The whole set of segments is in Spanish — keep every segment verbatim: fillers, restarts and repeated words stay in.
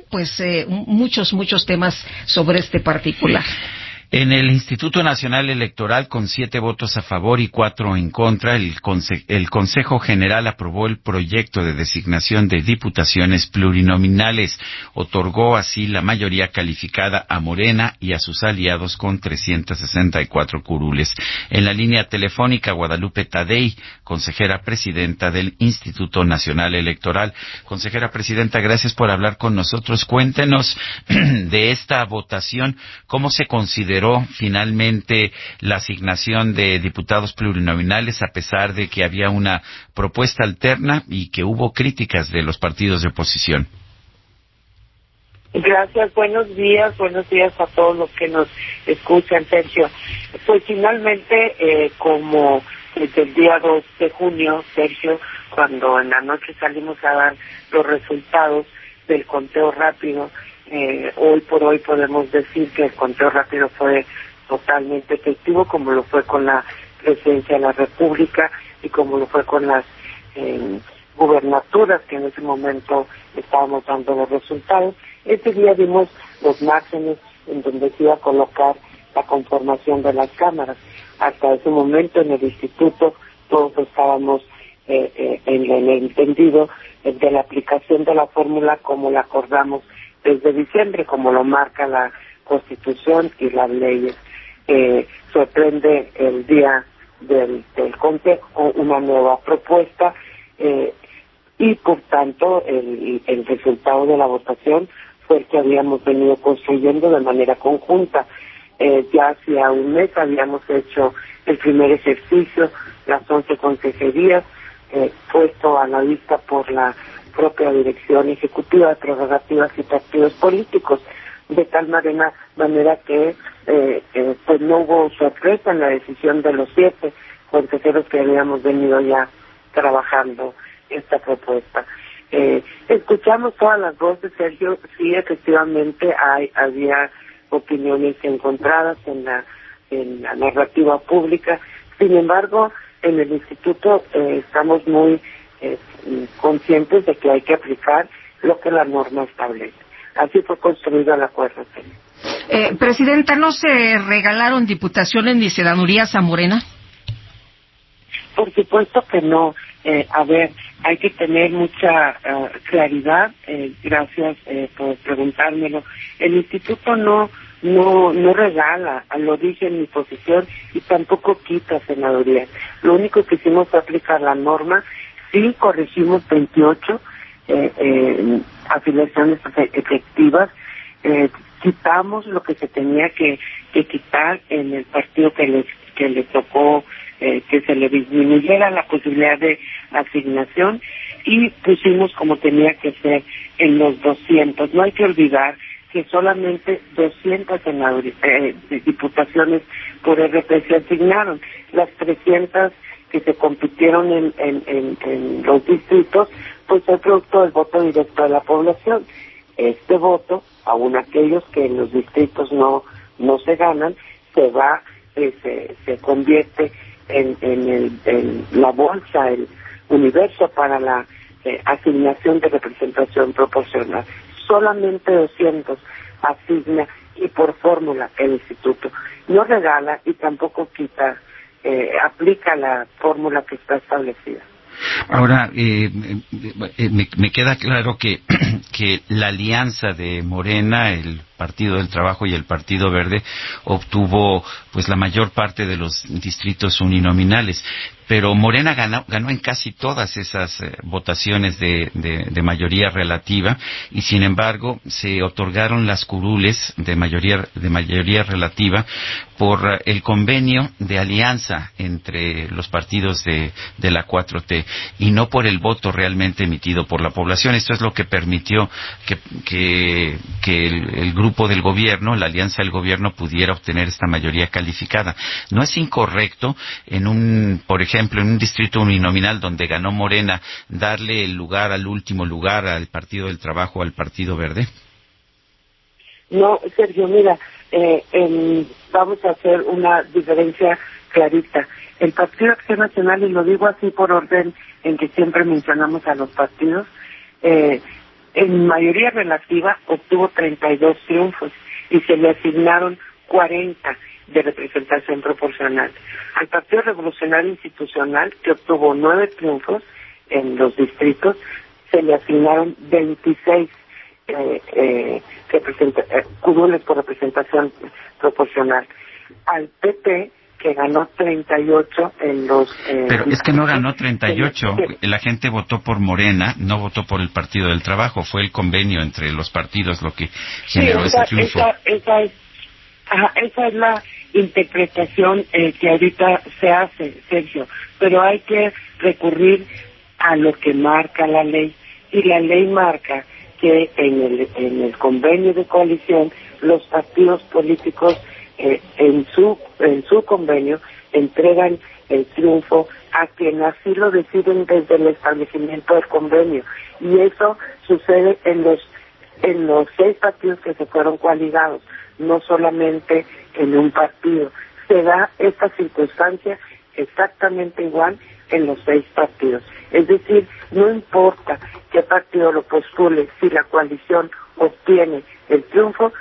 pues eh, muchos, muchos temas sobre este particular. En el Instituto Nacional Electoral, con siete votos a favor y cuatro en contra, el, conse el Consejo General aprobó el proyecto de designación de diputaciones plurinominales. Otorgó así la mayoría calificada a Morena y a sus aliados con trescientas sesenta y cuatro curules. En la línea telefónica, Guadalupe Tadei, consejera presidenta del Instituto Nacional Electoral. Consejera presidenta, gracias por hablar con nosotros. Cuéntenos de esta votación, ¿cómo se consideró finalmente la asignación de diputados plurinominales, a pesar de que había una propuesta alterna y que hubo críticas de los partidos de oposición? Gracias, buenos días, buenos días a todos los que nos escuchan, Sergio. Pues finalmente, eh, como desde el día dos de junio, Sergio, cuando en la noche salimos a dar los resultados del conteo rápido, Eh, hoy por hoy podemos decir que el conteo rápido fue totalmente efectivo, como lo fue con la presidencia de la República y como lo fue con las eh, gubernaturas que en ese momento estábamos dando los resultados. Ese día vimos los márgenes en donde se iba a colocar la conformación de las cámaras. Hasta ese momento en el instituto todos estábamos eh, eh, en, en el entendido eh, de la aplicación de la fórmula como la acordamos desde diciembre, como lo marca la Constitución y las leyes. Eh, sorprende el día del, del Consejo una nueva propuesta eh, y por tanto el, el resultado de la votación fue el que habíamos venido construyendo de manera conjunta. Eh, ya hacía un mes habíamos hecho el primer ejercicio, las once consejerías, eh, puesto a la vista por la propia dirección ejecutiva de prerrogativas y partidos políticos, de tal manera, manera que eh, eh, pues no hubo sorpresa en la decisión de los siete consejeros que habíamos venido ya trabajando esta propuesta. Eh, escuchamos todas las voces, Sergio, sí, efectivamente hay, había opiniones encontradas en la, en la narrativa pública. Sin embargo, en el instituto eh, estamos muy Eh, conscientes de que hay que aplicar lo que la norma establece. Así fue construido el acuerdo. Eh, Presidenta, ¿no se regalaron diputaciones ni senadurías a Morena? Por supuesto que no. Eh, a ver, hay que tener mucha uh, claridad. Eh, gracias eh, por preguntármelo. El instituto no no no regala, lo dije en mi posición, y tampoco quita senadurías. Lo único que hicimos fue aplicar la norma. Sí, corregimos veintiocho eh, eh, afiliaciones efectivas, eh, quitamos lo que se tenía que, que quitar en el partido que le, que le tocó, eh, que se le disminuyera la posibilidad de asignación, y pusimos como tenía que ser en los doscientos. No hay que olvidar que solamente doscientas eh, diputaciones por R P se asignaron. Las trescientas que se compitieron en, en, en, en los distritos, pues fue producto del voto directo de la población. Este voto, aun aquellos que en los distritos no no se ganan, se va, eh, se, se convierte en, en, el, en la bolsa, el universo para la eh, asignación de representación proporcional. Solamente doscientos asigna, y por fórmula el instituto. No regala y tampoco quita. Eh, aplica la fórmula que está establecida. Ahora, eh, eh, me, me queda claro que, que la alianza de Morena, el Partido del Trabajo y el Partido Verde, obtuvo pues la mayor parte de los distritos uninominales, pero Morena ganó, ganó en casi todas esas eh, votaciones de, de, de mayoría relativa, y sin embargo se otorgaron las curules de mayoría, de mayoría relativa por uh, el convenio de alianza entre los partidos de, de la cuatro T, y no por el voto realmente emitido por la población. Esto es lo que permitió que, que, que el, el grupo del gobierno, la alianza del gobierno, pudiera obtener esta mayoría calificada. ¿No es incorrecto en un, por ejemplo, en un distrito uninominal donde ganó Morena, darle el lugar al último lugar al Partido del Trabajo, al Partido Verde? No, Sergio, mira, eh, en, vamos a hacer una diferencia clarita. El Partido Acción Nacional, y lo digo así por orden en que siempre mencionamos a los partidos, eh, en mayoría relativa obtuvo treinta y dos triunfos y se le asignaron cuarenta de representación proporcional. Al Partido Revolucionario Institucional, que obtuvo nueve triunfos en los distritos, se le asignaron veintiséis eh, eh, representa- eh, curules por representación proporcional. Al P P, que ganó treinta y ocho en los... Eh, Pero es que no ganó treinta y ocho. La gente votó por Morena, no votó por el Partido del Trabajo. Fue el convenio entre los partidos lo que generó sí, esa, ese triunfo. Esa, esa, es, ajá, esa es la interpretación eh, que ahorita se hace, Sergio. Pero hay que recurrir a lo que marca la ley. Y la ley marca que en el, en el convenio de coalición los partidos políticos eh, en su en su convenio entregan el triunfo a quien así lo deciden desde el establecimiento del convenio, y eso sucede en los en los seis partidos que se fueron coaligados, no solamente en un partido. Se da esta circunstancia exactamente igual en los seis partidos. Es decir, no importa qué partido lo postule, si la coalición obtiene el triunfo,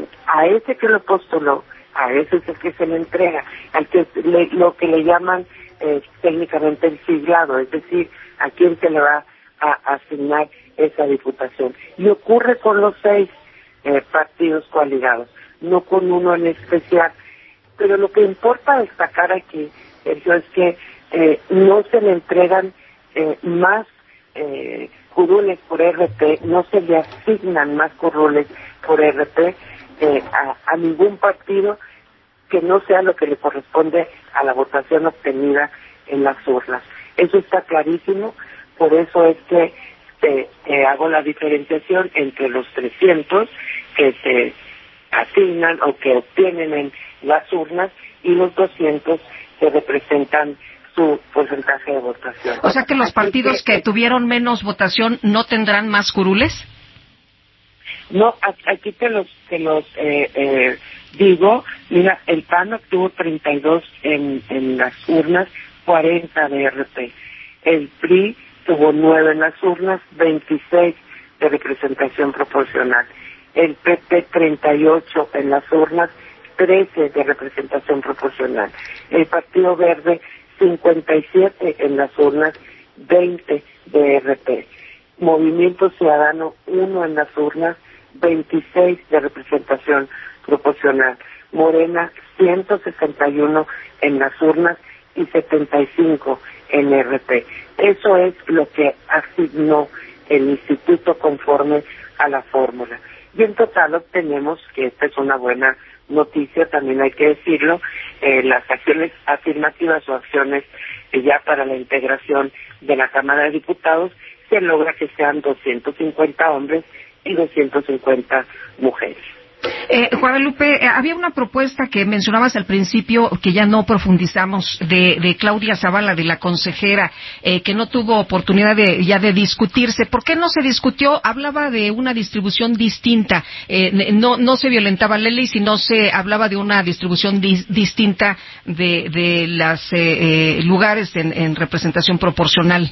a ese que lo postuló, a ese es el que se le entrega, al que le, lo que le llaman eh, técnicamente el siglado, es decir, a quien se le va a, a asignar esa diputación. Y ocurre con los seis eh, partidos coaligados, no con uno en especial. Pero lo que importa destacar aquí, Sergio, es que eh, no se le entregan eh, más eh, curules por R P, no se le asignan más curules por R P eh, a, a ningún partido que no sea lo que le corresponde a la votación obtenida en las urnas. Eso está clarísimo, por eso es que eh, eh, hago la diferenciación entre los trescientos que se asignan o que obtienen en las urnas y los doscientos que representan su porcentaje de votación. O sea que los partidos que, que tuvieron menos votación no tendrán más curules. No, aquí te los te los eh, eh, digo. Mira, el P A N obtuvo treinta y dos en, en las urnas, cuarenta de R P. El P R I tuvo nueve en las urnas, veintiséis de representación proporcional. El P P treinta y ocho en las urnas, trece de representación proporcional. El Partido Verde cincuenta y siete en las urnas, veinte de R P. Movimiento Ciudadano uno en las urnas, veintiséis de representación proporcional. Morena ciento sesenta y uno en las urnas y setenta y cinco en R P. Eso es lo que asignó el instituto conforme a la fórmula. Y en total obtenemos, que esta es una buena noticia, también hay que decirlo, eh, las acciones afirmativas o acciones eh, ya para la integración de la Cámara de Diputados, se logra que sean doscientos cincuenta hombres y doscientas cincuenta mujeres. Eh, Guadalupe, eh, había una propuesta que mencionabas al principio que ya no profundizamos de, de Claudia Zavala, de la consejera, eh, que no tuvo oportunidad de, ya de discutirse. ¿Por qué no se discutió? Hablaba de una distribución distinta. Eh, no, no se violentaba la ley, sino se hablaba de una distribución di, distinta de, de los eh, eh, lugares en, en representación proporcional.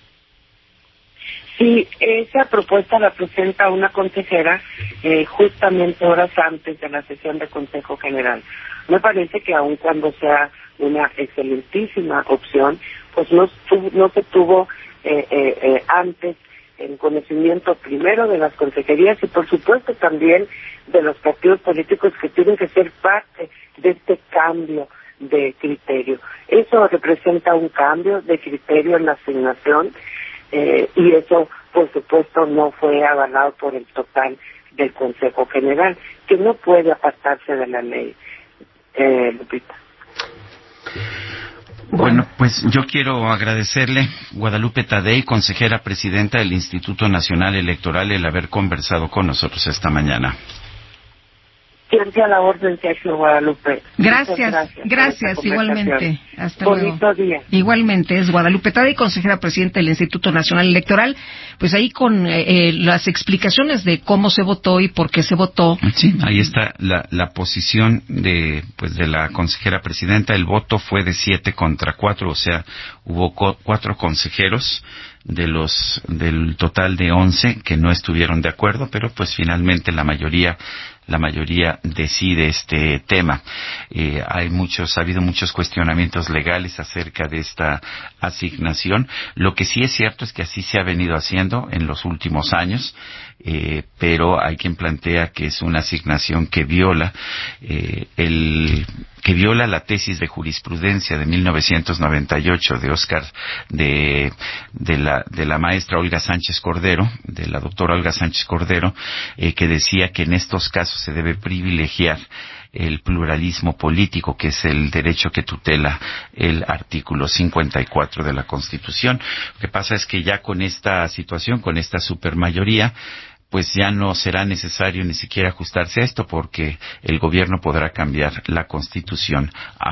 Sí, esa propuesta la presenta una consejera eh, justamente horas antes de la sesión de Consejo General. Me parece que aun cuando sea una excelentísima opción, pues no, no se tuvo eh, eh, eh, antes en conocimiento primero de las consejerías y por supuesto también de los partidos políticos que tienen que ser parte de este cambio de criterio. Eso representa un cambio de criterio en la asignación. Eh, y eso, por supuesto, no fue avalado por el total del Consejo General, que no puede apartarse de la ley, eh, Lupita. Bueno, pues yo quiero agradecerle, Guadalupe Tadei, consejera presidenta del Instituto Nacional Electoral, el haber conversado con nosotros esta mañana. Siempre a la orden, Sergio Guadalupe. Gracias, gracias, gracias igualmente. Hasta luego. Bonito día. Igualmente, es Guadalupe Tadei, consejera presidenta del Instituto Nacional Electoral, pues ahí con eh, las explicaciones de cómo se votó y por qué se votó. Sí, ahí está la, la posición de pues de la consejera presidenta. El voto fue de siete contra cuatro, o sea, hubo co- cuatro consejeros de los del total de once que no estuvieron de acuerdo, pero pues finalmente la mayoría la mayoría decide este tema. Eh, hay muchos, ha habido muchos cuestionamientos legales acerca de esta asignación. Lo que sí es cierto es que así se ha venido haciendo en los últimos años, eh, pero hay quien plantea que es una asignación que viola eh, el que viola la tesis de jurisprudencia de mil novecientos noventa y ocho de Oscar de de la de la maestra Olga Sánchez Cordero, de la doctora Olga Sánchez Cordero, eh, que decía que en estos casos se debe privilegiar el pluralismo político, que es el derecho que tutela el artículo cincuenta y cuatro de la Constitución. Lo que pasa es que ya con esta situación, con esta supermayoría, pues ya no será necesario ni siquiera ajustarse a esto, porque el gobierno podrá cambiar la Constitución